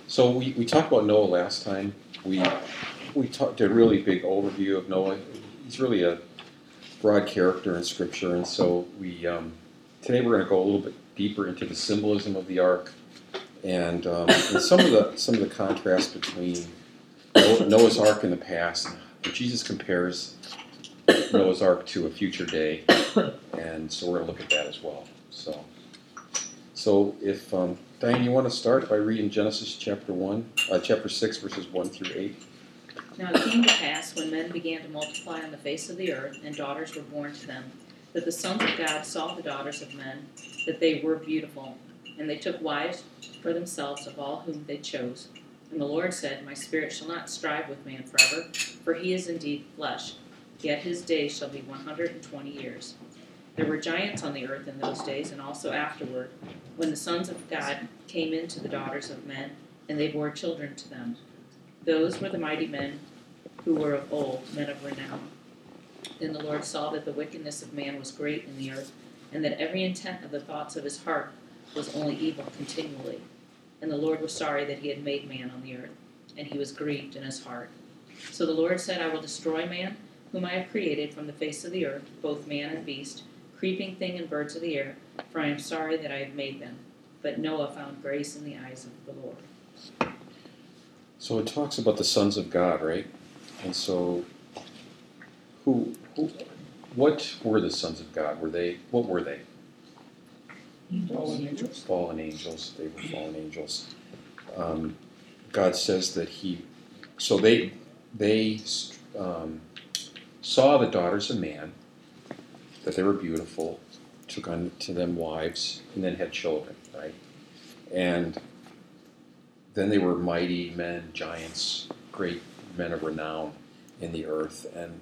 So we talked about Noah last time. We did a really big overview of Noah. He's really a broad character in Scripture, and so today we're going to go a little bit deeper into the symbolism of the ark and some of the contrast between Noah's Ark in the past. And Jesus compares Noah's Ark to a future day, and so we're going to look at that as well. So if Diane, you want to start by reading Genesis chapter 6, verses 1 through 8. Now it came to pass, when men began to multiply on the face of the earth, and daughters were born to them, that the sons of God saw the daughters of men, that they were beautiful, and they took wives for themselves of all whom they chose. And the Lord said, My spirit shall not strive with man forever, for he is indeed flesh, yet his days shall be 120 years. There were giants on the earth in those days, and also afterward, when the sons of God came in to the daughters of men, and they bore children to them. Those were the mighty men who were of old, men of renown. Then the Lord saw that the wickedness of man was great in the earth, and that every intent of the thoughts of his heart was only evil continually. And the Lord was sorry that he had made man on the earth, and he was grieved in his heart. So the Lord said, I will destroy man, whom I have created from the face of the earth, both man and beast, creeping thing and birds of the air, for I am sorry that I have made them. But Noah found grace in the eyes of the Lord. So it talks about the sons of God, right? And so, what were the sons of God? What were they? Fallen angels. Fallen angels. They were fallen angels. God says that they saw the daughters of man, that they were beautiful, took unto them wives, and then had children, right? And then they were mighty men, giants, great men of renown in the earth. And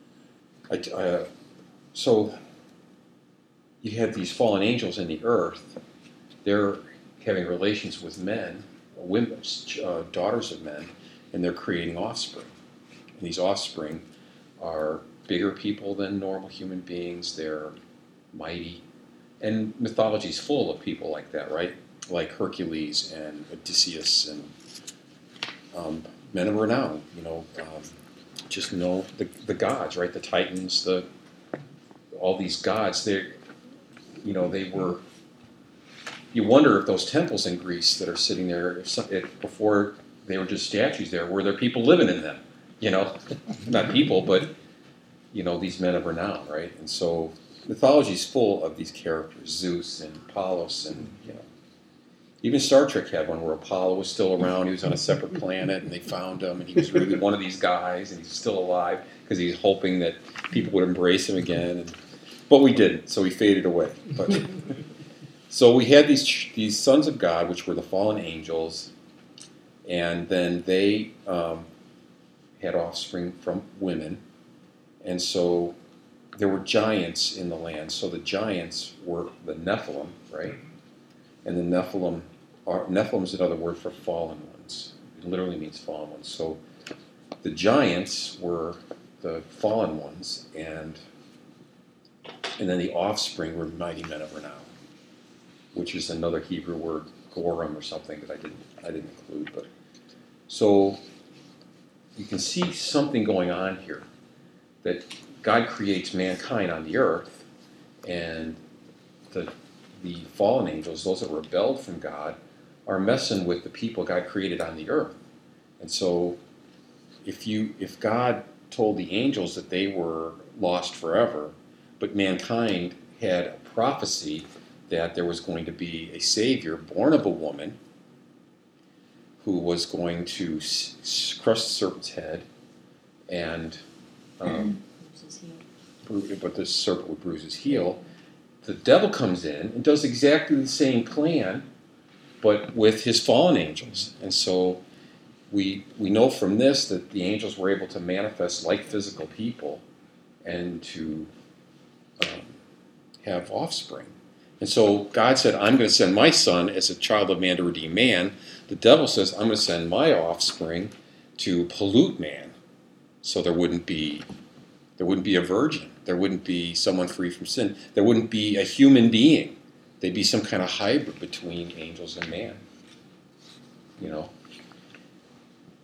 so you had these fallen angels in the earth. They're having relations with men, women, daughters of men, and they're creating offspring. And these offspring are bigger people than normal human beings. They're mighty. And mythology's full of people like that, right? Like Hercules and Odysseus and men of renown, just the gods, right? The Titans, all these gods. They were. You wonder if those temples in Greece that are sitting there, before they were just statues, were there people living in them? Not people, but these men of renown, right? And so mythology's full of these characters, Zeus and Apollos, and even Star Trek had one where Apollo was still around. He was on a separate planet, and they found him, and he was really one of these guys, and he's still alive because he's hoping that people would embrace him again. But we didn't, so he faded away. So we had these sons of God, which were the fallen angels, and then they had offspring from women, and so there were giants in the land. So the giants were the Nephilim, right? And the Nephilim is another word for fallen ones. It literally means fallen ones. So the giants were the fallen ones, and then the offspring were mighty men of renown, which is another Hebrew word, gorim or something that I didn't include. But so you can see something going on here, that God creates mankind on the earth, and the fallen angels, those that rebelled from God, are messing with the people God created on the earth. And so if God told the angels that they were lost forever, but mankind had a prophecy that there was going to be a Savior born of a woman who was going to crush the serpent's head, and but the serpent would bruise his heel. The devil comes in and does exactly the same plan, but with his fallen angels. And so we know from this that the angels were able to manifest like physical people and to have offspring. And so God said, I'm going to send my son as a child of man to redeem man. The devil says, I'm going to send my offspring to pollute man. So there wouldn't be a virgin. There wouldn't be someone free from sin. There wouldn't be a human being. They'd be some kind of hybrid between angels and man.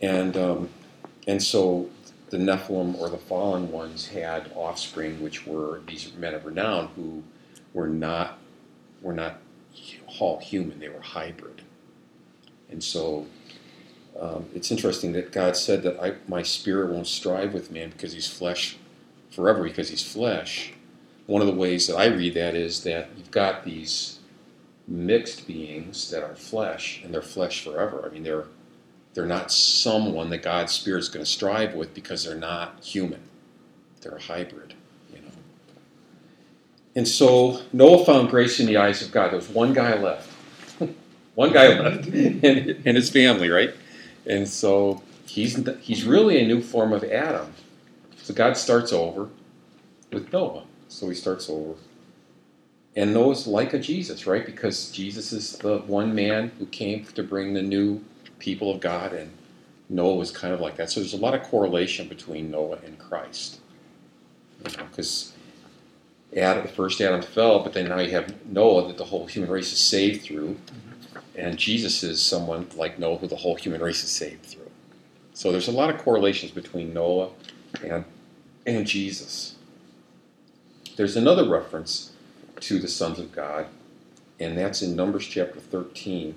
and so the Nephilim, or the fallen ones, had offspring which were these men of renown who were not all human; they were hybrid. And so it's interesting that God said that my spirit won't strive with man because he's flesh forever, because he's flesh. One of the ways that I read that is that you've got these mixed beings that are flesh, and they're flesh forever. I mean, they're not someone that God's Spirit's going to strive with because they're not human. They're a hybrid, you know. And so Noah found grace in the eyes of God. There was one guy left. One guy left, and his family, right? And so he's really a new form of Adam. So God starts over with Noah. So he starts over. And Noah's like a Jesus, right? Because Jesus is the one man who came to bring the new people of God, and Noah was kind of like that. So there's a lot of correlation between Noah and Christ. Because the first Adam fell, but then now you have Noah that the whole human race is saved through. And Jesus is someone like Noah who the whole human race is saved through. So there's a lot of correlations between Noah and Jesus. There's another reference to the sons of God, and that's in Numbers chapter 13,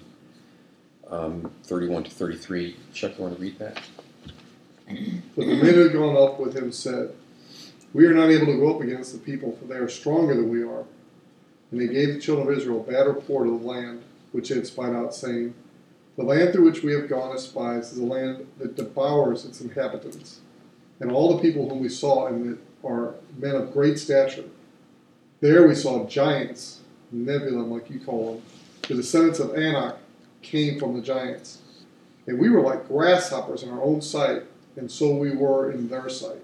31 to 33. Chuck, you want to read that? But the men who had gone up with him said, "We are not able to go up against the people, for they are stronger than we are." And they gave the children of Israel a bad report of the land which they had spied out, saying, "The land through which we have gone as spies is a land that devours its inhabitants. And all the people whom we saw in it are men of great stature. There we saw giants, Nephilim, like you call them. The descendants of Anak came from the giants. And we were like grasshoppers in our own sight, and so we were in their sight."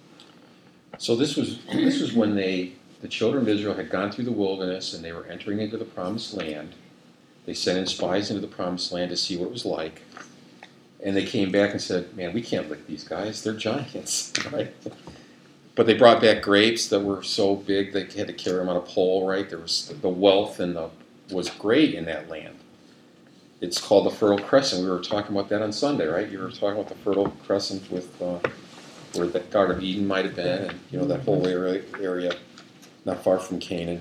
So this was when the children of Israel had gone through the wilderness and they were entering into the promised land. They sent in spies into the promised land to see what it was like. And they came back and said, "Man, we can't lick these guys. They're giants." Right? But they brought back grapes that were so big they had to carry them on a pole, right? There was the wealth was great in that land. It's called the Fertile Crescent. We were talking about that on Sunday, right? You were talking about the Fertile Crescent with where the Garden of Eden might have been, and that whole area not far from Canaan.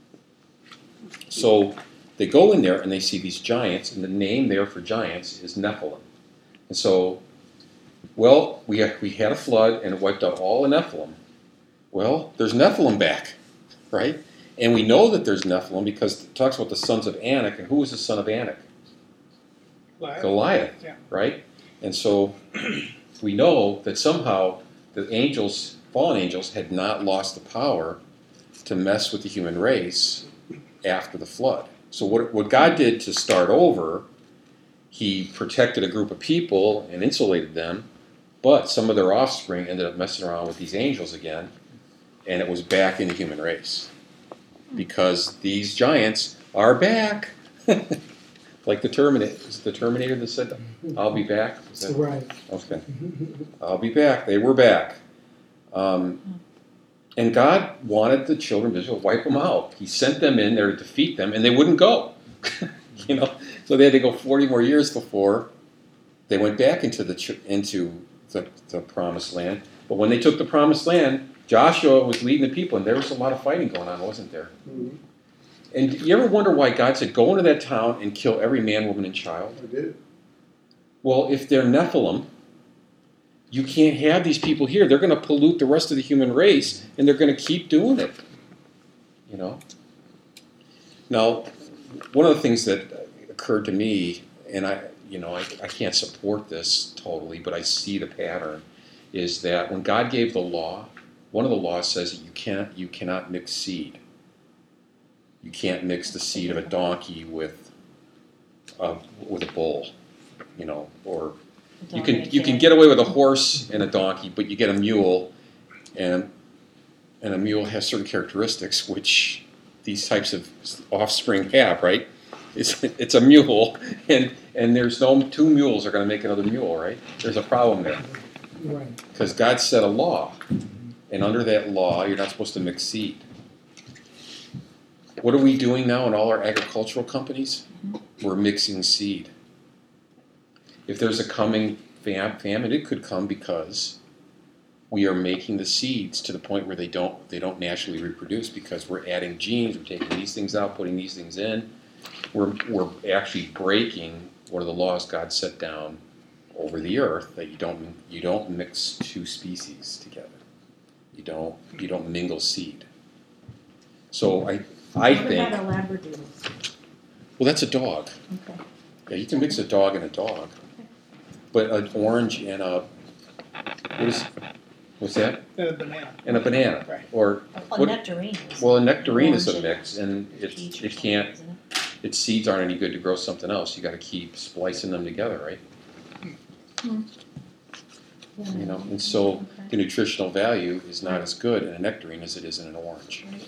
So they go in there and they see these giants, and the name there for giants is Nephilim. And so, we had a flood and it wiped out all the Nephilim. Well, there's Nephilim back, right? And we know that there's Nephilim because it talks about the sons of Anak, and who was the son of Anak? Goliath, yeah. Right? And so we know that somehow the fallen angels, had not lost the power to mess with the human race after the flood. So what God did to start over, he protected a group of people and insulated them, but some of their offspring ended up messing around with these angels again, and it was back in the human race. Because these giants are back. Like the Terminator. Is it the Terminator that said, "I'll be back"? Right. Okay. I'll be back. They were back. And God wanted the children of Israel to wipe them out. He sent them in there to defeat them, and they wouldn't go. So they had to go 40 more years before they went back into the promised land. But when they took the promised land, Joshua was leading the people, and there was a lot of fighting going on, wasn't there? Mm-hmm. And you ever wonder why God said, "Go into that town and kill every man, woman, and child"? I did. Well, if they're Nephilim, you can't have these people here. They're going to pollute the rest of the human race, and they're going to keep doing it. Now, one of the things that occurred to me, and I can't support this totally, but I see the pattern, is that when God gave the law, one of the laws says that you cannot mix seed. You can't mix the seed of a donkey with a bull, or you can get away with a horse and a donkey, but you get a mule, and a mule has certain characteristics which these types of offspring have, right? It's a mule, and there's no two mules are going to make another mule, right? There's a problem there. Right. Because God set a law, and under that law, you're not supposed to mix seed. What are we doing now in all our agricultural companies? We're mixing seed. If there's a coming famine, it could come because we are making the seeds to the point where they don't naturally reproduce because we're adding genes, we're taking these things out, putting these things in. We're actually breaking one of the laws God set down over the earth, that you don't mix two species together. You don't mingle seed. So I What think, about a Labradoodle? well, that's a dog. Okay. Yeah, you can mix a dog and a dog, but an orange and what's that? And a banana. And a banana, Right. or A what? nectarine is Well, a nectarine is a orange and mix, and peach or it something, can't. isn't it? Its seeds aren't any good to grow something else. You got to keep splicing them together, right? You know, and so Okay. the nutritional value is not as good in a nectarine as it is in an orange, Right.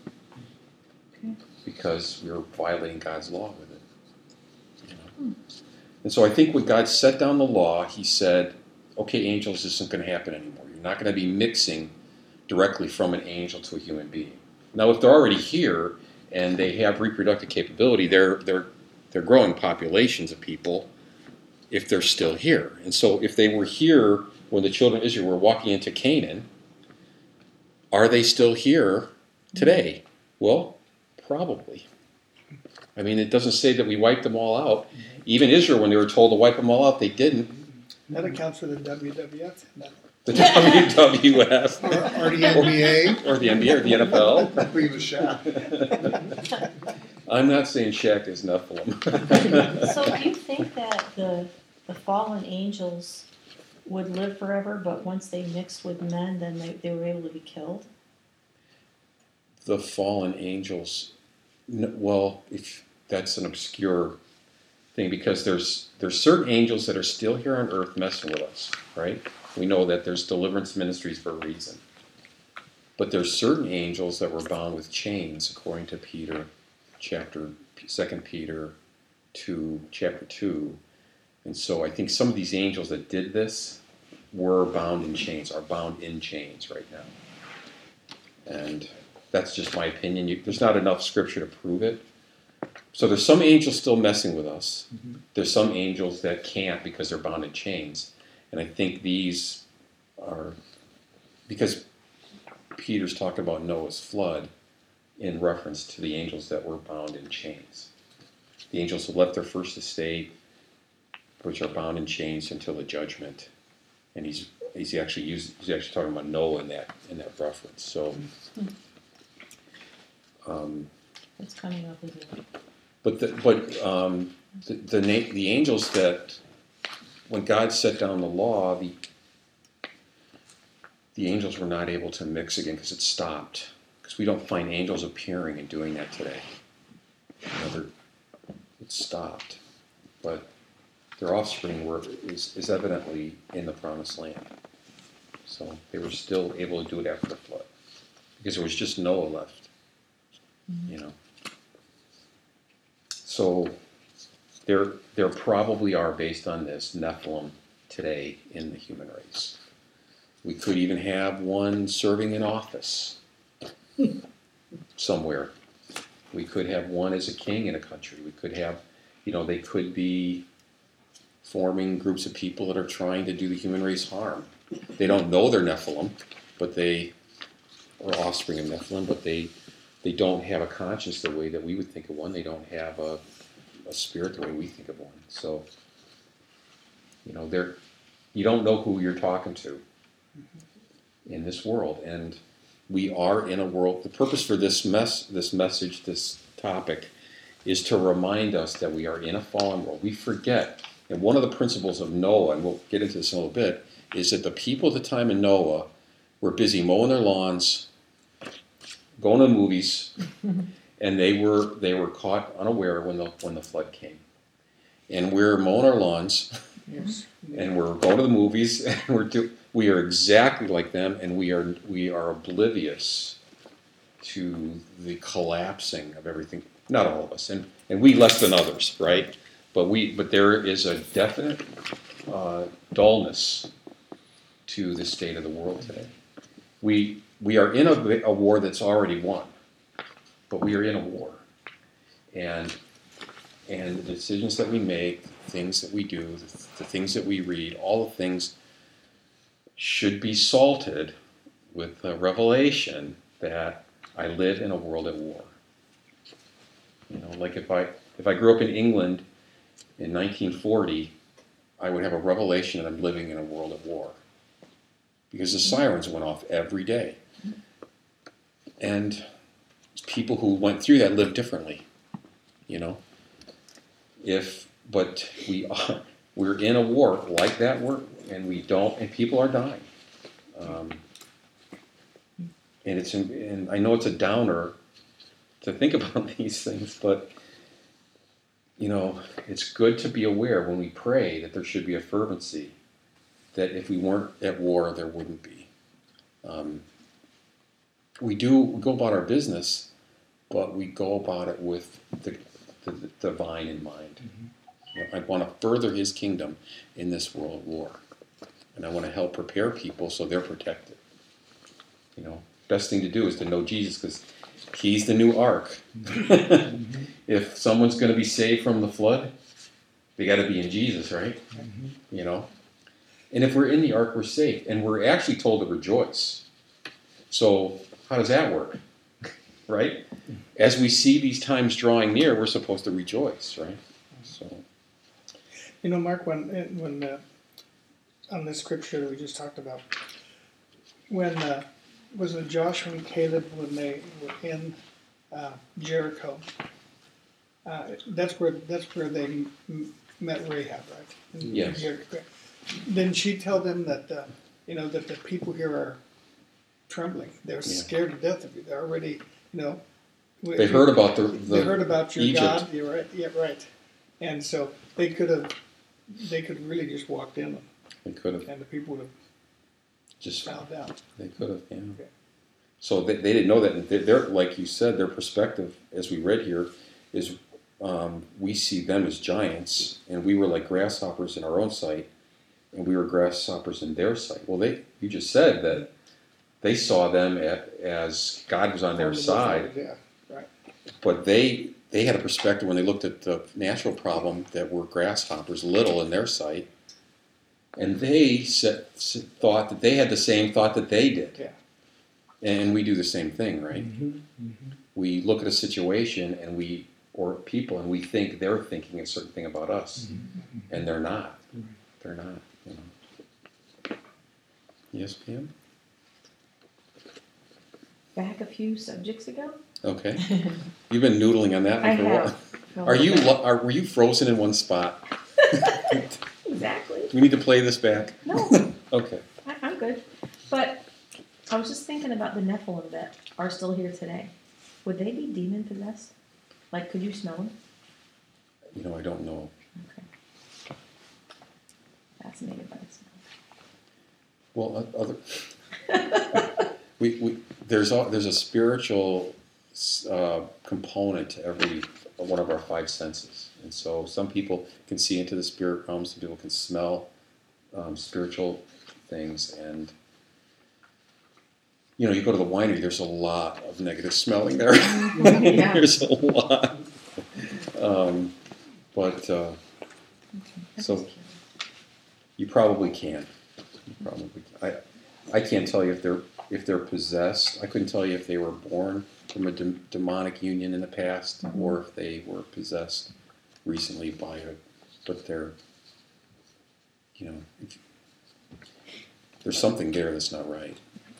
Okay. because we're violating God's law with it. You know? And so I think when God set down the law, He said, "Okay, angels, this isn't going to happen anymore. You're not going to be mixing directly from an angel to a human being." Now, if they're already here and they have reproductive capability, they're growing populations of people if they're still here. And so if they were here when the children of Israel were walking into Canaan, are they still here today? Well, probably. I mean, it doesn't say that we wiped them all out. Even Israel, when they were told to wipe them all out, they didn't. That accounts for the WWF. The WWF Or the NBA. or the NBA or the NFL. Being the Shaq. I'm not saying Shaq is Nephilim. So do you think that the fallen angels would live forever, but once they mixed with men, then they were able to be killed? The fallen angels, well, if that's an obscure thing, because there's certain angels that are still here on earth messing with us, right? We know that there's deliverance ministries for a reason. But there's certain angels that were bound with chains, according to Peter, 2 Peter 2, chapter 2. And so I think some of these angels that did this were bound in chains, are bound in chains right now. And that's just my opinion. There's not enough scripture to prove it. So there's some angels still messing with us. There's some angels that can't because they're bound in chains. And I think these are, because Peter's talking about Noah's flood in reference to the angels that were bound in chains. The angels who left their first estate, which are bound in chains until the judgment. And he's actually talking about Noah in that reference. So, It's coming up with it. but the angels that, when God set down the law, the angels were not able to mix again because it stopped. Because we don't find angels appearing and doing that today. It stopped. But their offspring is evidently in the promised land. So they were still able to do it after the flood. Because there was just Noah left. You know. So there probably are, based on this, Nephilim today in the human race. We could even have one serving in office somewhere. We could have one as a king in a country. We could have, they could be forming groups of people that are trying to do the human race harm. They don't know they're Nephilim, but they are offspring of Nephilim, but they don't have a conscience the way that we would think of one. They don't have a spirit the way we think of one. So, you don't know who you're talking to in this world. And we are in a world. The purpose for this message, this topic, is to remind us that we are in a fallen world. We forget. And one of the principles of Noah, and we'll get into this in a little bit, is that the people at the time of Noah were busy mowing their lawns, going to the movies, and they were caught unaware when the flood came. And we're mowing our lawns, Yes. and we're going to the movies, and we are exactly like them, and we are oblivious to the collapsing of everything. Not all of us, and we less than others, right? But there is a definite dullness to the state of the world today. We are in a war that's already won, but we are in a war, and And the decisions that we make, the things that we do, the things that we read, all the things should be salted with the revelation that I live in a world at war. You know, like if I grew up in England in 1940, I would have a revelation that I'm living in a world at war. Because the sirens went off every day. And people who went through that lived differently, you know. But we're in a war like that, and people are dying. And I know it's a downer to think about these things, but you know, it's good to be aware when we pray that there should be a fervency, that if we weren't at war, there wouldn't be. We go about our business, but we go about it with the divine in mind. You know, I want to further His kingdom in this world war, and I want to help prepare people so they're protected. You know, best thing to do is to know Jesus, because He's the new ark. If someone's going to be saved from the flood, they got to be in Jesus, right? You know, and if we're in the ark, we're safe, and we're actually told to rejoice. So how does that work, right? As we see these times drawing near, we're supposed to rejoice, right? So, You know, Mark, when on this scripture that we just talked about, when was it Joshua and Caleb when they were in Jericho? That's where they met Rahab, right? In Yes. Jericho. Didn't she tell them that you know, that the people here are trembling? They're scared to death of you. They're already, you know. they heard about They heard about your Egypt. God. You're right. Yeah, right. And so they could really just walked in, They could have and the people would have just. bowed down. They could have. Yeah. Okay. So they didn't know that. And they're, like you said, their perspective, as we read here, is we see them as giants, and we were like grasshoppers in our own sight, and we were grasshoppers in their sight. Well, you just said that they saw them as God was on their side, Yeah, right. but they had a perspective when they looked at the natural problem that we're grasshoppers, little in their sight, and they thought that they had the same thought that they did. Yeah. And we do the same thing, right? We look at a situation or people, and we think they're thinking a certain thing about us, and they're not. They're not. You know. Yes, Pam? Back a few subjects ago. Okay. You've been noodling on that I one for a while. have. Were you frozen in one spot? Exactly. Do we need to play this back? No, Okay. I'm good. But I was just thinking about the Nephilim that are still here today. Would they be demon possessed? Like, could you smell them? You know, I don't know. Okay. Fascinated by the smell. Well, there's a spiritual component to every one of our five senses, and so some people can see into the spirit realm. Some people can smell spiritual things, and you know, you go to the winery. There's a lot of negative smelling there. Yeah. There's a lot, but so you probably can. I can't tell you if they're possessed. I couldn't tell you if they were born from a demonic union in the past, or if they were possessed recently by it. But they're, you know, there's something there that's not right.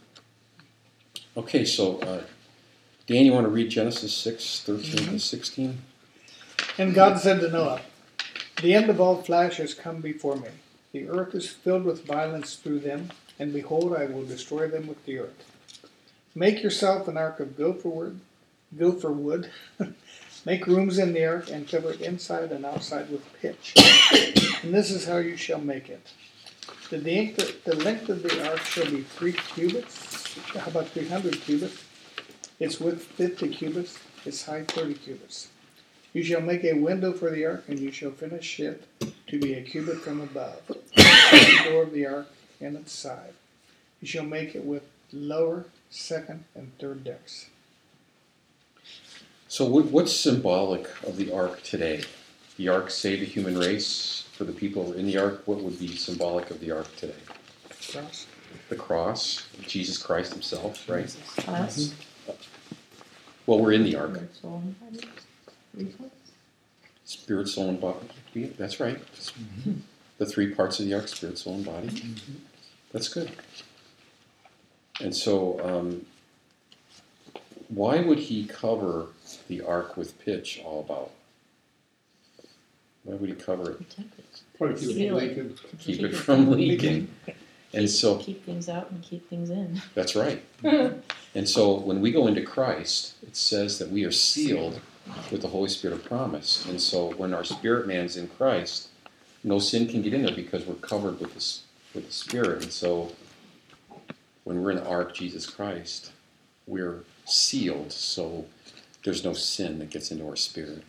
Okay, so Dan, you want to read Genesis 6:13 to 16? And God said to Noah, "The end of all flesh has come before me. The earth is filled with violence through them, and behold, I will destroy them with the earth. Make yourself an ark of gopher wood. Make rooms in the ark, and cover it inside and outside with pitch. And this is how you shall make it. The length of the ark shall be 3 cubits. How about 300 cubits? Its width 50 cubits. Its height 30 cubits. You shall make a window for the ark, and you shall finish it to be a cubit from above. The door of the ark and its side. You shall make it with lower, second, and third decks." So what's symbolic of the ark today? the ark saved the human race for the people in the ark, what would be symbolic of the ark today? Cross. The cross, Jesus Christ himself, right? Us, Well, we're in the ark. spirit, soul, and body. Reflex. Spirit, soul, and body. That's right. The three parts of the ark, spirit, soul, and body. That's good. And so, why would he cover the ark with pitch all about? Why would he cover it? Protect it. Probably keep it Seal it. leaking. Keep it from leaking. And so, Keep things out and keep things in. that's right. And so, when we go into Christ, it says that we are sealed with the Holy Spirit of promise. And so, when our spirit man's in Christ, no sin can get in there because we're covered with the Spirit. And so, when we're in the ark, Jesus Christ, we're sealed, so there's no sin that gets into our spirit.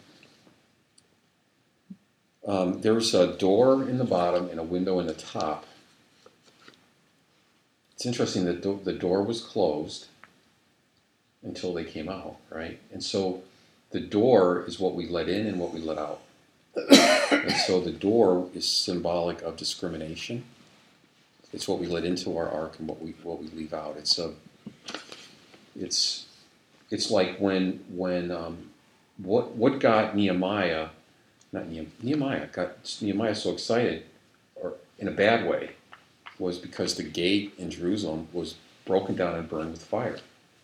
There's a door in the bottom and a window in the top. It's interesting that the door was closed until they came out, right? And so the door is what we let in and what we let out. And so the door is symbolic of discrimination. It's what we let into our ark and what we leave out. It's like when what got Nehemiah got Nehemiah so excited, or in a bad way, was because the gate in Jerusalem was broken down and burned with fire.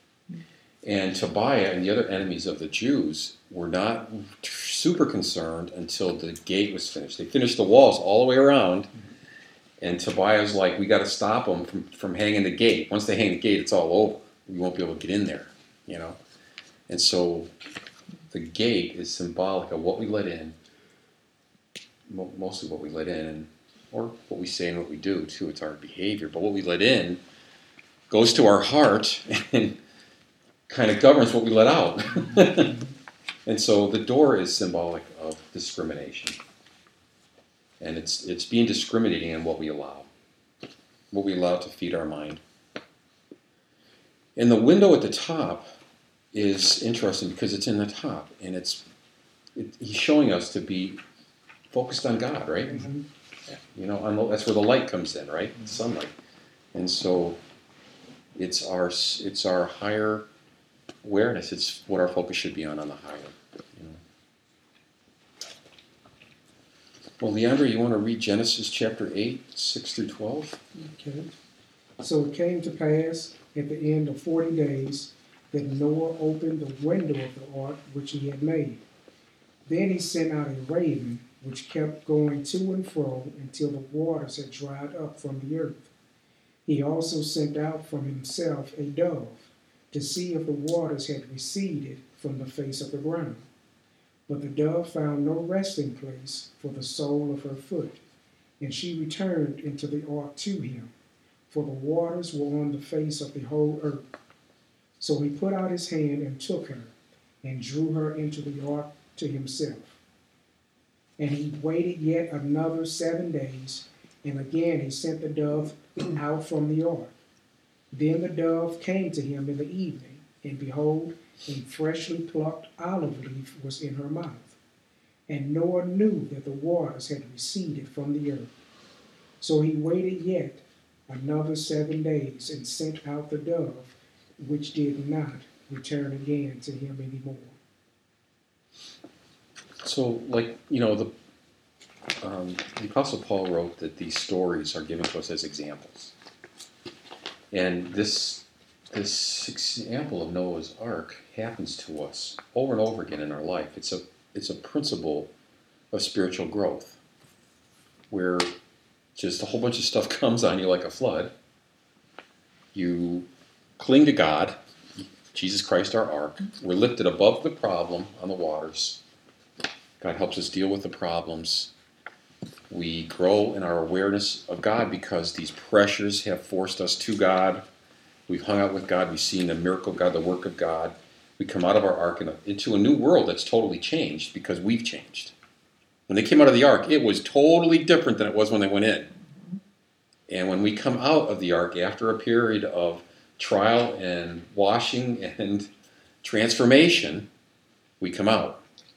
And Tobiah and the other enemies of the Jews were not super concerned until the gate was finished. They finished the walls all the way around, and Tobiah was like, we got to stop them from hanging the gate. Once they hang the gate, it's all over. We won't be able to get in there, you know. And so the gate is symbolic of what we let in, mostly what we let in, or what we say and what we do, too. It's our behavior. But what we let in goes to our heart and kind of governs what we let out. And so the door is symbolic of discrimination. And it's being discriminating in what we allow to feed our mind. And the window at the top is interesting because it's in the top, and he's showing us to be focused on God, right? Mm-hmm. You know, that's where the light comes in, right? Sunlight. And so it's our higher awareness. It's what our focus should be on the higher. You know. Well, Leandra, you want to read Genesis chapter 8, 6 through 12? Okay. So it came to pass at the end of 40 days that Noah opened the window of the ark which he had made. Then he sent out a raven which kept going to and fro until the waters had dried up from the earth. He also sent out from himself a dove to see if the waters had receded from the face of the ground. But the dove found no resting place for the sole of her foot, and she returned into the ark to him, for the waters were on the face of the whole earth. So he put out his hand and took her, and drew her into the ark to himself. And he waited yet another 7 days, and again he sent the dove out from the ark. Then the dove came to him in the evening, and behold, a freshly plucked olive leaf was in her mouth. And Noah knew that the waters had receded from the earth. So he waited yet another 7 days, and sent out the dove, which did not return again to him anymore. So, like, you know, the Apostle Paul wrote that these stories are given to us as examples. And this example of Noah's Ark happens to us over and over again in our life. It's a principle of spiritual growth, where just a whole bunch of stuff comes on you like a flood. You cling to God, Jesus Christ our ark. We're lifted above the problem on the waters. God helps us deal with the problems. We grow in our awareness of God because these pressures have forced us to God. We've hung out with God. We've seen the miracle of God, the work of God. We come out of our ark into a new world that's totally changed because we've changed. When they came out of the ark, it was totally different than it was when they went in. And when we come out of the ark after a period of trial and washing and transformation, we come out.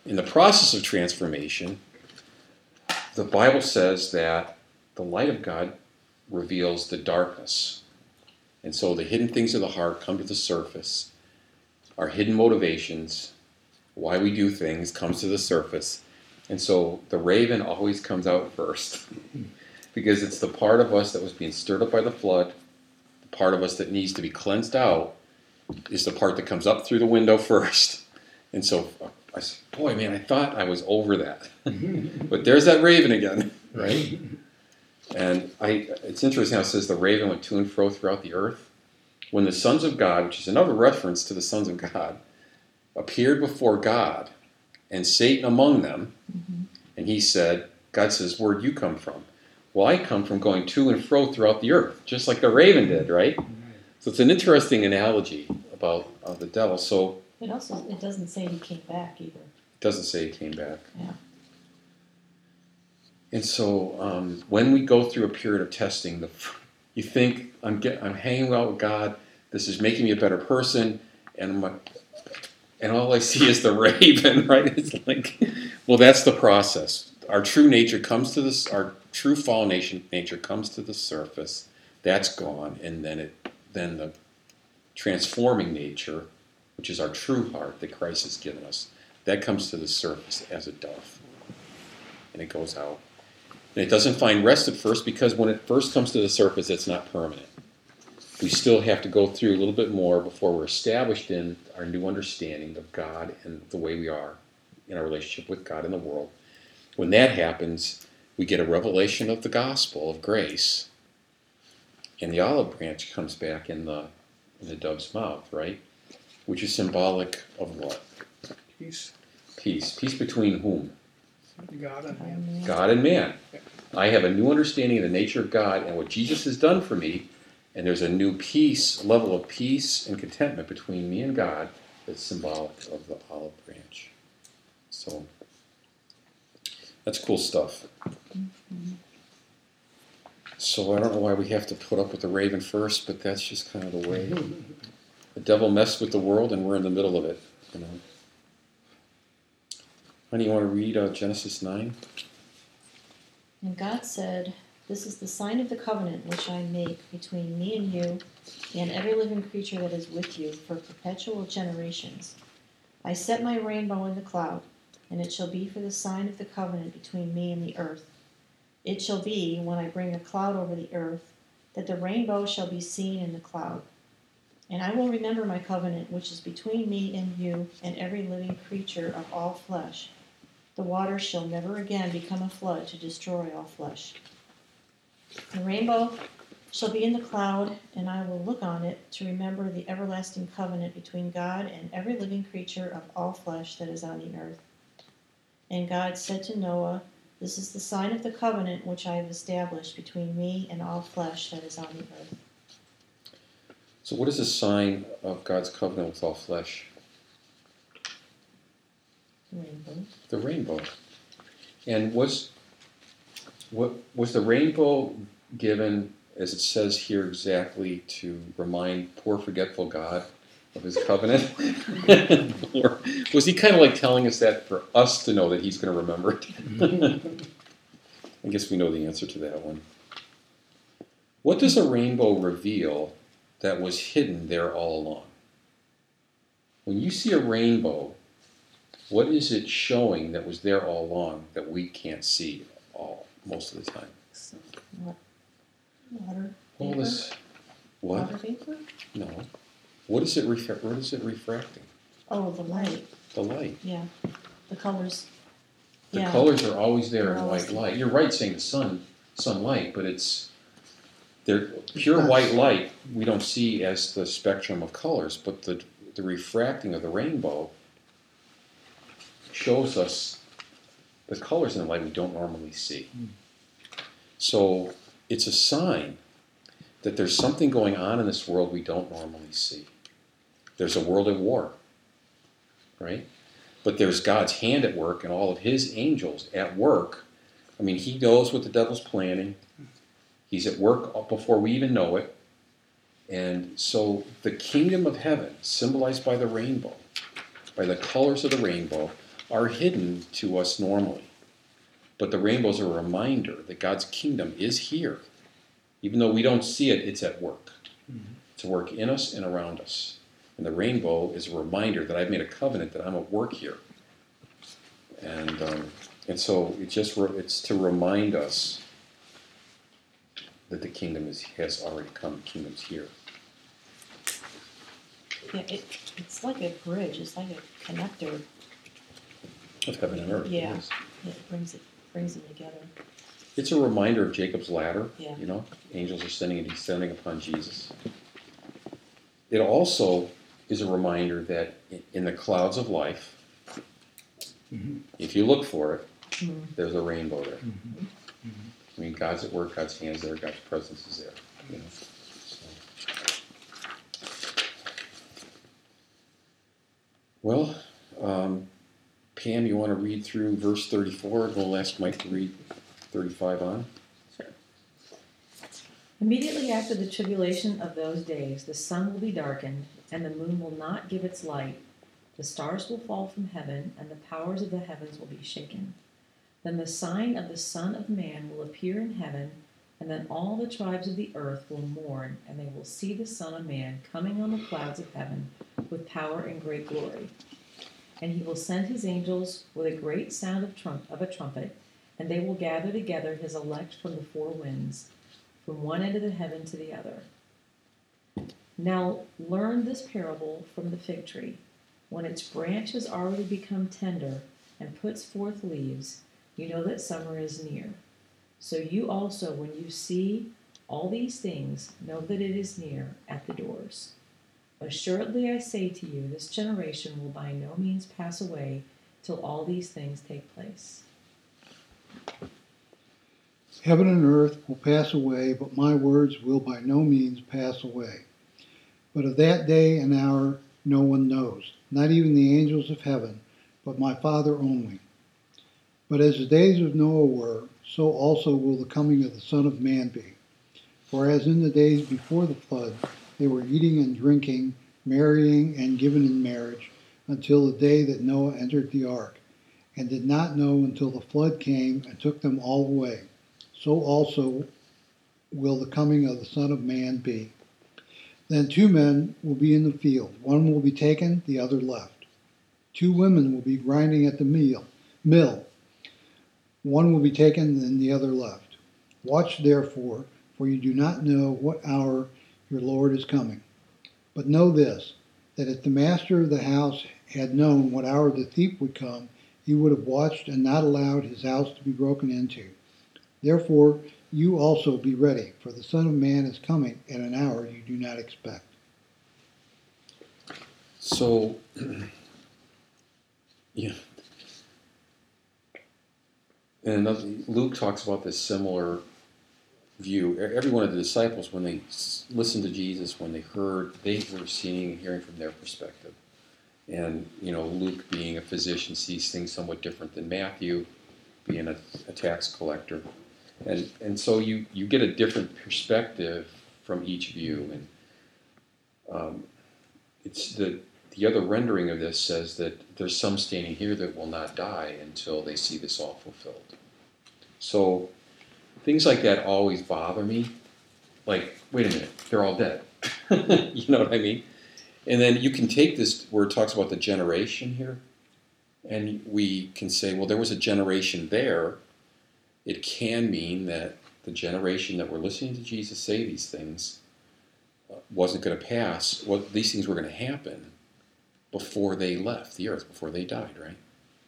in the process of transformation, the Bible says that the light of God reveals the darkness. And so the hidden things of the heart come to the surface. Our hidden motivations, why we do things, comes to the surface. And so the raven always comes out first because it's the part of us that was being stirred up by the flood, the part of us that needs to be cleansed out is the part that comes up through the window first. And so I said, boy, man, I thought I was over that. But there's that raven again, right? And it's interesting how it says the raven went to and fro throughout the earth. When the sons of God, which is another reference to the sons of God, appeared before God and Satan among them, and he said, God says, where'd you come from? Well, I come from going to and fro throughout the earth, just like the raven did, right? So it's an interesting analogy about the devil. So It doesn't say he came back either. it doesn't say he came back. Yeah. And so when we go through a period of testing, you think, I'm hanging out with God, this is making me a better person, and all I see is the raven, right? It's like, well, that's the process. Our true nature comes to this, our true fallen nature comes to the surface. That's gone, and then the transforming nature, which is our true heart that Christ has given us, that comes to the surface as a dove, and it goes out. And it doesn't find rest at first because when it first comes to the surface, it's not permanent. We still have to go through a little bit more before we're established in our new understanding of God and the way we are in our relationship with God and the world. When that happens, we get a revelation of the gospel of grace, and the olive branch comes back in the dove's mouth, right? Which is symbolic of what? Peace. Peace. Peace between whom? God and man. God and man. I have a new understanding of the nature of God and what Jesus has done for me, and there's a new peace, level of peace and contentment between me and God that's symbolic of the olive branch. So that's cool stuff. So I don't know why we have to put up with the raven first, but that's just kind of the way. The devil messed with the world, and we're in the middle of it, you know. Honey, you want to read Genesis 9? And God said, "This is the sign of the covenant which I make between me and you and every living creature that is with you for perpetual generations. I set my rainbow in the cloud, and it shall be for the sign of the covenant between me and the earth. It shall be, when I bring a cloud over the earth, that the rainbow shall be seen in the cloud. And I will remember my covenant which is between me and you and every living creature of all flesh. The waters shall never again become a flood to destroy all flesh. The rainbow shall be in the cloud, and I will look on it to remember the everlasting covenant between God and every living creature of all flesh that is on the earth." And God said to Noah, "This is the sign of the covenant which I have established between me and all flesh that is on the earth." So what is a sign of God's covenant with all flesh? Rainbow. The rainbow. And was the rainbow given, as it says here exactly, to remind poor forgetful God of his covenant? Or was he kind of like telling us that for us to know that he's going to remember it? I guess we know the answer to that one. What does a rainbow reveal that was hidden there all along? When you see a rainbow, what is it showing that was there all along that we can't see most of the time? Water All vapor? this, what? Water vapor? No. What is it refracting? Oh, the light. The light. Yeah. The colors. The Yeah. colors are always there They're in always white there. light. You're right saying the sunlight, but they're pure white light we don't see as the spectrum of colors, but the refracting of the rainbow shows us the colors in the light we don't normally see. So it's a sign that there's something going on in this world we don't normally see. There's a world at war, right? But there's God's hand at work and all of his angels at work. I mean, he knows what the devil's planning. He's at work before we even know it. And so the kingdom of heaven, symbolized by the rainbow, by the colors of the rainbow, are hidden to us normally. But the rainbow is a reminder that God's kingdom is here. Even though we don't see it, it's at work. It's at work in us and around us. And the rainbow is a reminder that I've made a covenant that I'm at work here. And so it's to remind us that the kingdom has already come. The kingdom's here. Yeah, it's like a bridge. It's like a connector. Of heaven and earth. Yeah. It is. It brings them together. It's a reminder of Jacob's ladder. Yeah. You know, angels ascending and descending upon Jesus. It also is a reminder that in the clouds of life, if you look for it, there's a rainbow there. I mean, God's at work, God's hand's there, God's presence is there. You know? Well, Pam, you want to read through verse 34, and we'll ask Mike to read 35 on? Sure. Immediately after the tribulation of those days, the sun will be darkened, and the moon will not give its light. The stars will fall from heaven, and the powers of the heavens will be shaken. Then the sign of the Son of Man will appear in heaven, and then all the tribes of the earth will mourn, and they will see the Son of Man coming on the clouds of heaven with power and great glory. And he will send his angels with a great sound of a trumpet, and they will gather together his elect from the four winds, from one end of the heaven to the other. Now learn this parable from the fig tree. When its branch has already become tender and puts forth leaves, you know that summer is near. So you also, when you see all these things, know that it is near at the doors. Assuredly I say to you, this generation will by no means pass away till all these things take place. Heaven and earth will pass away, but my words will by no means pass away. But of that day and hour no one knows, not even the angels of heaven, but my Father only. But as the days of Noah were, so also will the coming of the Son of Man be. For as in the days before the flood, they were eating and drinking, marrying and given in marriage, until the day that Noah entered the ark, and did not know until the flood came and took them all away. So also will the coming of the Son of Man be. Then 2 men will be in the field. One will be taken, the other left. 2 women will be grinding at the mill. One will be taken, and the other left. Watch therefore, for you do not know what hour your Lord is coming. But know this, that if the master of the house had known what hour the thief would come, he would have watched and not allowed his house to be broken into. Therefore, you also be ready, for the Son of Man is coming at an hour you do not expect. So, yeah. And Luke talks about this similar view. Every one of the disciples, when they listened to Jesus, when they heard, they were seeing and hearing from their perspective. And, you know, Luke, being a physician, sees things somewhat different than Matthew, being a tax collector. And so you get a different perspective from each view. And it's the other rendering of this says that there's some standing here that will not die until they see this all fulfilled. So things like that always bother me. Like, wait a minute, they're all dead. You know what I mean? And then you can take this where it talks about the generation here, and we can say, well, there was a generation there. It can mean that the generation that were listening to Jesus say these things wasn't going to pass. Well, these things were going to happen before they left the earth, before they died, right?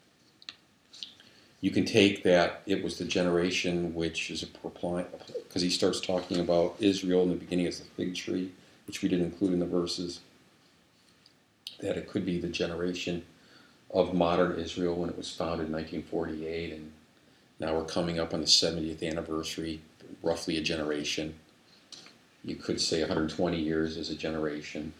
You can take that it was the generation which is a because he starts talking about Israel in the beginning as the fig tree, which we didn't include in the verses, that it could be the generation of modern Israel when it was founded in 1948, and now we're coming up on the 70th anniversary, roughly a generation. You could say 120 years is a generation.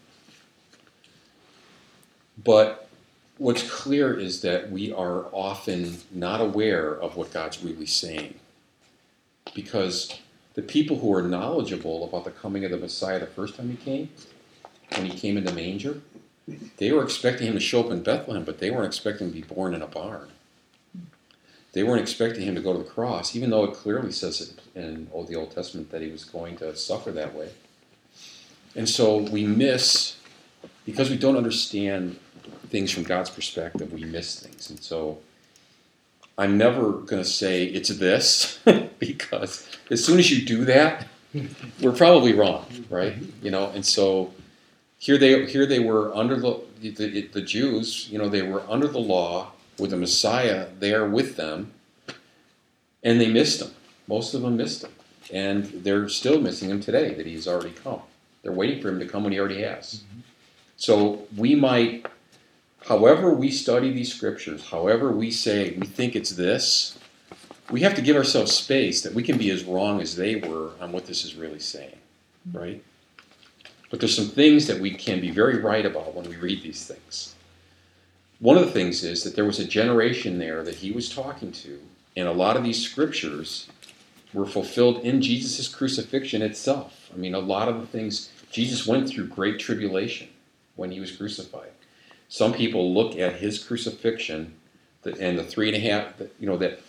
But what's clear is that we are often not aware of what God's really saying. Because the people who are knowledgeable about the coming of the Messiah the first time he came, when he came in the manger, They were expecting him to show up in Bethlehem, but they weren't expecting him to be born in a barn. They weren't expecting him to go to the cross, even though it clearly says it in the Old Testament that he was going to suffer that way. And so we miss, because we don't understand things from God's perspective, we miss things. And so I'm never going to say it's this, because as soon as you do that, we're probably wrong, right? And so here they were under the Jews, they were under the law with the Messiah there with them, and they missed him. Most of them missed him. And they're still missing him today, that he's already come. They're waiting for him to come when he already has. So we might, however we study these scriptures, however we say we think it's this, we have to give ourselves space that we can be as wrong as they were on what this is really saying, right? But there's some things that we can be very right about when we read these things. One of the things is that there was a generation there that he was talking to, and a lot of these scriptures were fulfilled in Jesus' crucifixion itself. I mean, a lot of the things, Jesus went through great tribulation when he was crucified. Some people look at his crucifixion and the 3.5,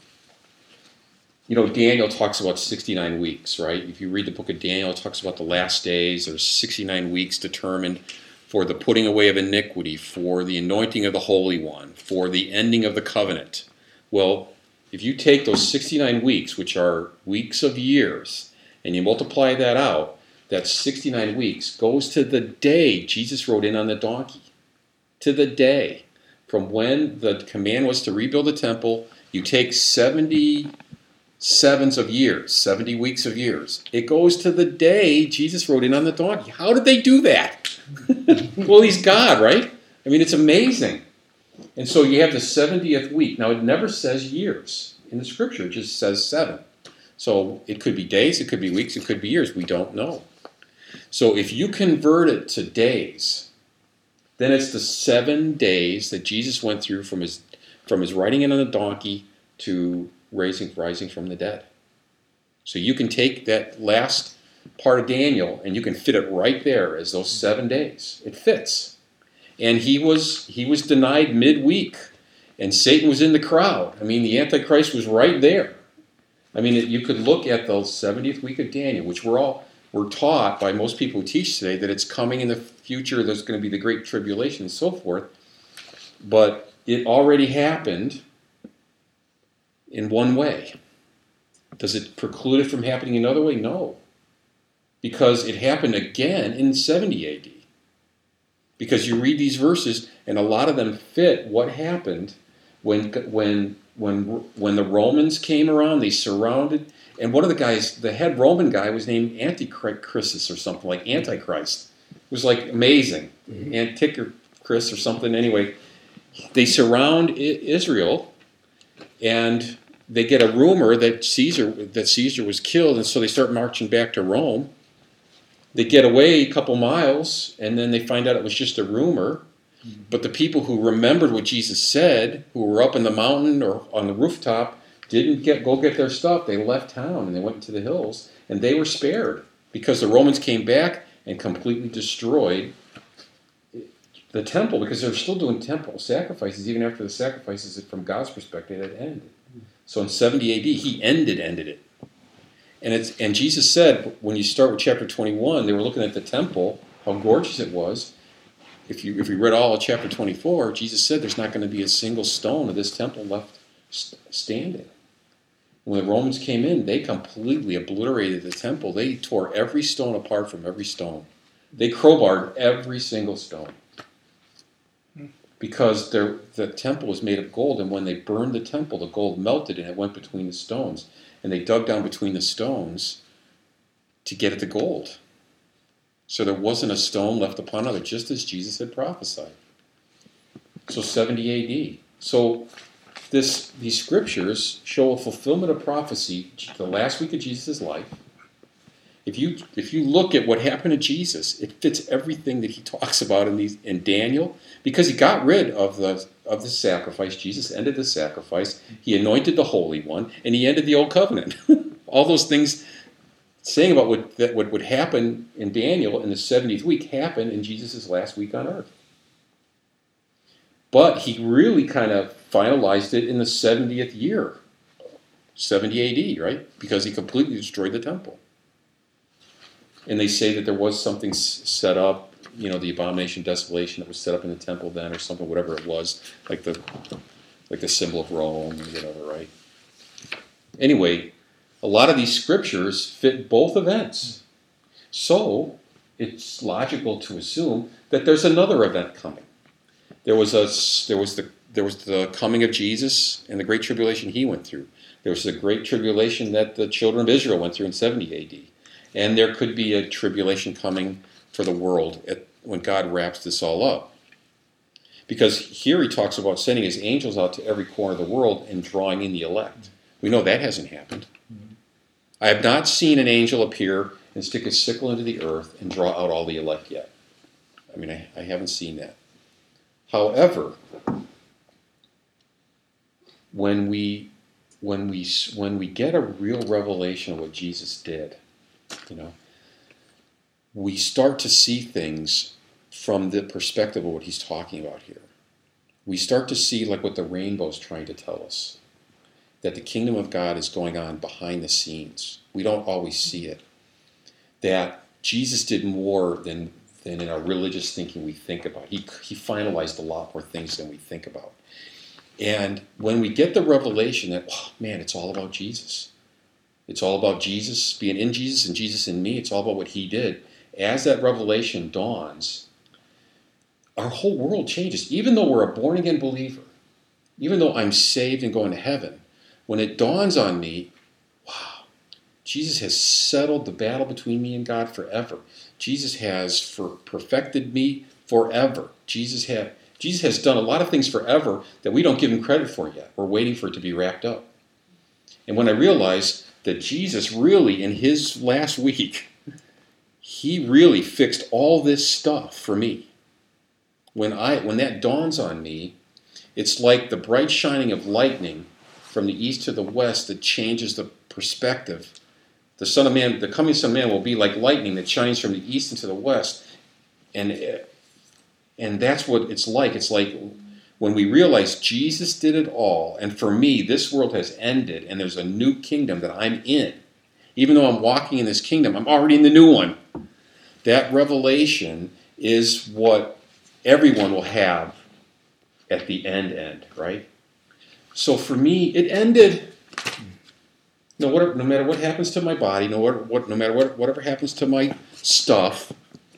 Daniel talks about 69 weeks, right? If you read the book of Daniel, it talks about the last days. There's 69 weeks determined for the putting away of iniquity, for the anointing of the Holy One, for the ending of the covenant. Well, if you take those 69 weeks, which are weeks of years, and you multiply that out, that 69 weeks goes to the day Jesus rode in on the donkey. To the day. From when the command was to rebuild the temple, you take 70 sevens of years, 70 weeks of years. It goes to the day Jesus rode in on the donkey. How did they do that? Well, he's God, right? I mean, it's amazing. And so you have the 70th week. Now, it never says years in the scripture. It just says 7. So it could be days, it could be weeks, it could be years. We don't know. So if you convert it to days, then it's the 7 days that Jesus went through from his riding in on the donkey to rising from the dead. So you can take that last part of Daniel and you can fit it right there as those 7 days. It fits. And he was denied midweek, and Satan was in the crowd. I mean, the Antichrist was right there. I mean, you could look at the 70th week of Daniel, which we're taught by most people who teach today that it's coming in the future, there's going to be the Great Tribulation and so forth. But it already happened in one way. Does it preclude it from happening another way? No. Because it happened again in 70 AD. Because you read these verses, and a lot of them fit what happened when the Romans came around. They surrounded, and one of the guys, the head Roman guy, was named Antichrist or something, like Antichrist. It was like amazing. Antichrist or something. Anyway, they surround Israel, and they get a rumor that Caesar was killed, and so they start marching back to Rome. They get away a couple miles, and then they find out it was just a rumor. But the people who remembered what Jesus said, who were up in the mountain or on the rooftop, didn't go get their stuff. They left town, and they went into the hills, and they were spared because the Romans came back and completely destroyed the temple, because they were still doing temple sacrifices even after the sacrifices from God's perspective had ended. So in 70 AD, he ended it. And Jesus said, when you start with chapter 21, they were looking at the temple, how gorgeous it was. If you read all of chapter 24, Jesus said there's not going to be a single stone of this temple left standing. When the Romans came in, they completely obliterated the temple. They tore every stone apart from every stone. They crowbarred every single stone. Because the temple was made of gold, and when they burned the temple, the gold melted and it went between the stones. And they dug down between the stones to get at the gold. So there wasn't a stone left upon another, just as Jesus had prophesied. So 70 AD. So these scriptures show a fulfillment of prophecy the last week of Jesus' life. If you look at what happened to Jesus, it fits everything that he talks about in Daniel, because he got rid of the sacrifice. Jesus ended the sacrifice. He anointed the Holy One, and he ended the old covenant. All those things saying about what would happen in Daniel in the 70th week happened in Jesus' last week on earth. But he really kind of finalized it in the 70th year, 70 AD, right? Because he completely destroyed the temple. And they say that there was something set up, the abomination of desolation that was set up in the temple then, or something, whatever it was, like the symbol of Rome, or whatever, right? Anyway, a lot of these scriptures fit both events. So it's logical to assume that there's another event coming. There was the coming of Jesus and the great tribulation he went through. There was the great tribulation that the children of Israel went through in 70 AD. And there could be a tribulation coming for the world when God wraps this all up. Because here he talks about sending his angels out to every corner of the world and drawing in the elect. We know that hasn't happened. I have not seen an angel appear and stick his sickle into the earth and draw out all the elect yet. I mean, I haven't seen that. However, when we get a real revelation of what Jesus did, we start to see things from the perspective of what he's talking about here. We start to see like what the rainbow's trying to tell us, that the kingdom of God is going on behind the scenes. We don't always see it. That Jesus did more than in our religious thinking we think about. He finalized a lot more things than we think about. And when we get the revelation that, oh man, it's all about Jesus. It's all about Jesus, being in Jesus and Jesus in me. It's all about what he did. As that revelation dawns, our whole world changes. Even though we're a born-again believer, even though I'm saved and going to heaven, when it dawns on me, wow, Jesus has settled the battle between me and God forever. Jesus has perfected me forever. Jesus has done a lot of things forever that we don't give him credit for yet. We're waiting for it to be wrapped up. And when I realize that Jesus really, in his last week, he really fixed all this stuff for me. When that dawns on me, it's like the bright shining of lightning from the east to the west that changes the perspective. The coming Son of Man will be like lightning that shines from the east into the west. And that's what it's like. It's like when we realize Jesus did it all, and for me, this world has ended, and there's a new kingdom that I'm in. Even though I'm walking in this kingdom, I'm already in the new one. That revelation is what everyone will have at the end, right? So for me, it ended. No matter what happens to my body, no matter whatever happens to my stuff,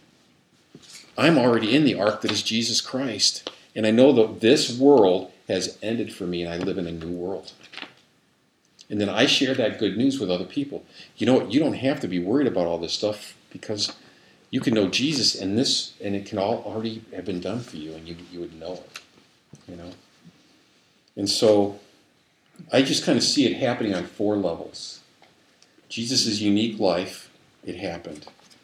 I'm already in the ark that is Jesus Christ. And I know that this world has ended for me, and I live in a new world. And then I share that good news with other people. You know what? You don't have to be worried about all this stuff because you can know Jesus, and it can all already have been done for you, and you would know it. And so I just kind of see it happening on 4 levels. Jesus' unique life, it happened.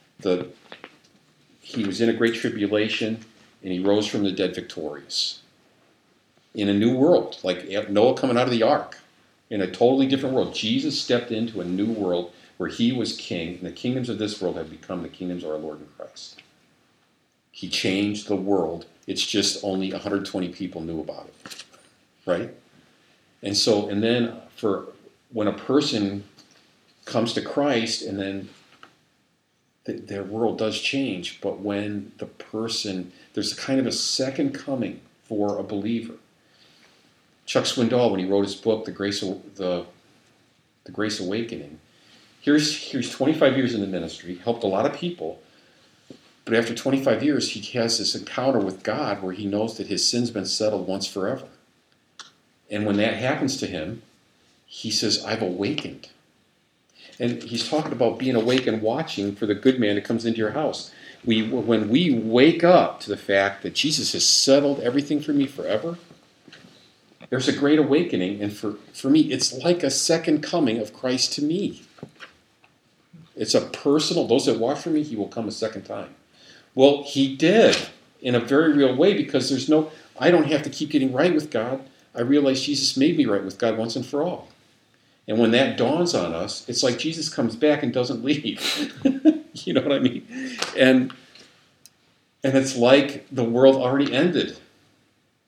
He was in a great tribulation, and he rose from the dead victorious. In a new world, like Noah coming out of the ark. In a totally different world. Jesus stepped into a new world where he was king, and the kingdoms of this world have become the kingdoms of our Lord and Christ. He changed the world. It's just only 120 people knew about it. Right? And then for when a person comes to Christ, and then their world does change, but when there's a kind of a second coming for a believer. Chuck Swindoll, when he wrote his book, The Grace Awakening, here's 25 years in the ministry, helped a lot of people, but after 25 years, he has this encounter with God where he knows that his sin's been settled once forever. And when that happens to him, he says, I've awakened. And he's talking about being awake and watching for the good man that comes into your house. When we wake up to the fact that Jesus has settled everything for me forever, there's a great awakening. And for me, it's like a second coming of Christ to me. It's a personal, those that watch for me, he will come a second time. Well, he did in a very real way because I don't have to keep getting right with God. I realize Jesus made me right with God once and for all. And when that dawns on us, it's like Jesus comes back and doesn't leave. You know what I mean? And it's like the world already ended.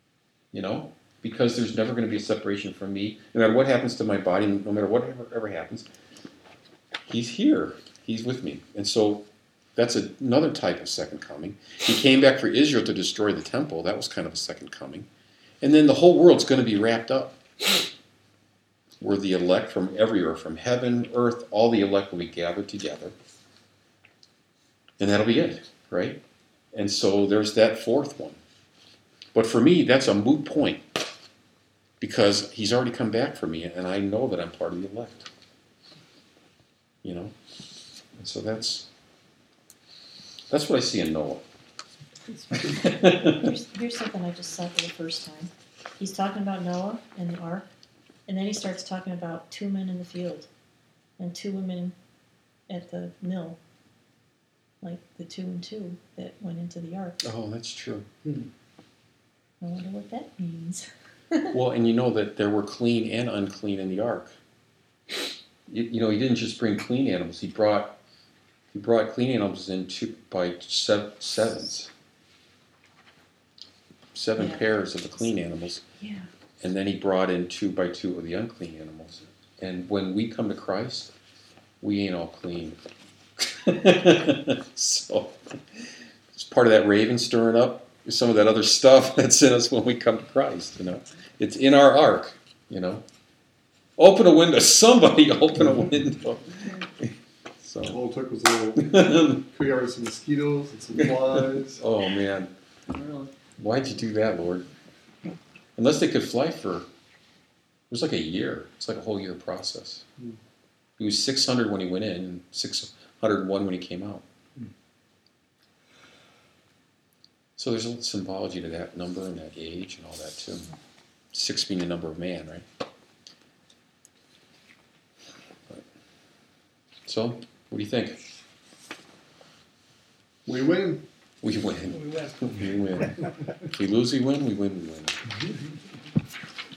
you know, because there's never going to be a separation from me. No matter what happens to my body, no matter whatever happens, he's here. He's with me. And so that's another type of second coming. He came back for Israel to destroy the temple. That was kind of a second coming. And then the whole world's going to be wrapped up. Where the elect from everywhere, from heaven, earth, all the elect will be gathered together. And that'll be it, right? And so there's that fourth one. But for me, that's a moot point. Because he's already come back for me, and I know that I'm part of the elect. You know? And so that's what I see in Noah. Here's something I just saw for the first time. He's talking about Noah and the ark, and then he starts talking about 2 men in the field and 2 women at the mill, like the 2 and 2 that went into the ark. Oh, that's true. I wonder what that means. Well, and you know that there were clean and unclean in the ark. You know, he didn't just bring clean animals. He brought clean animals in by sevens. 7 Yeah. pairs of the clean animals. Yeah. And then he brought in 2 by 2 of the unclean animals. And when we come to Christ, we ain't all clean. So it's part of that raven stirring up some of that other stuff that's in us when we come to Christ, you know. It's in our ark, you know. Open a window. Somebody open a window. So. All it took was a little cover some mosquitoes and some flies. Oh, man. Really. Why'd you do that, Lord? Unless they could fly for, it was like a year. It's like a whole year process. He was 600 when he went in and 601 when he came out. So there's a little symbology to that number and that age and all that too. 6 being the number of man, right? So, what do you think? We win. We win. We went. We win. If we lose, we win. We win, we win.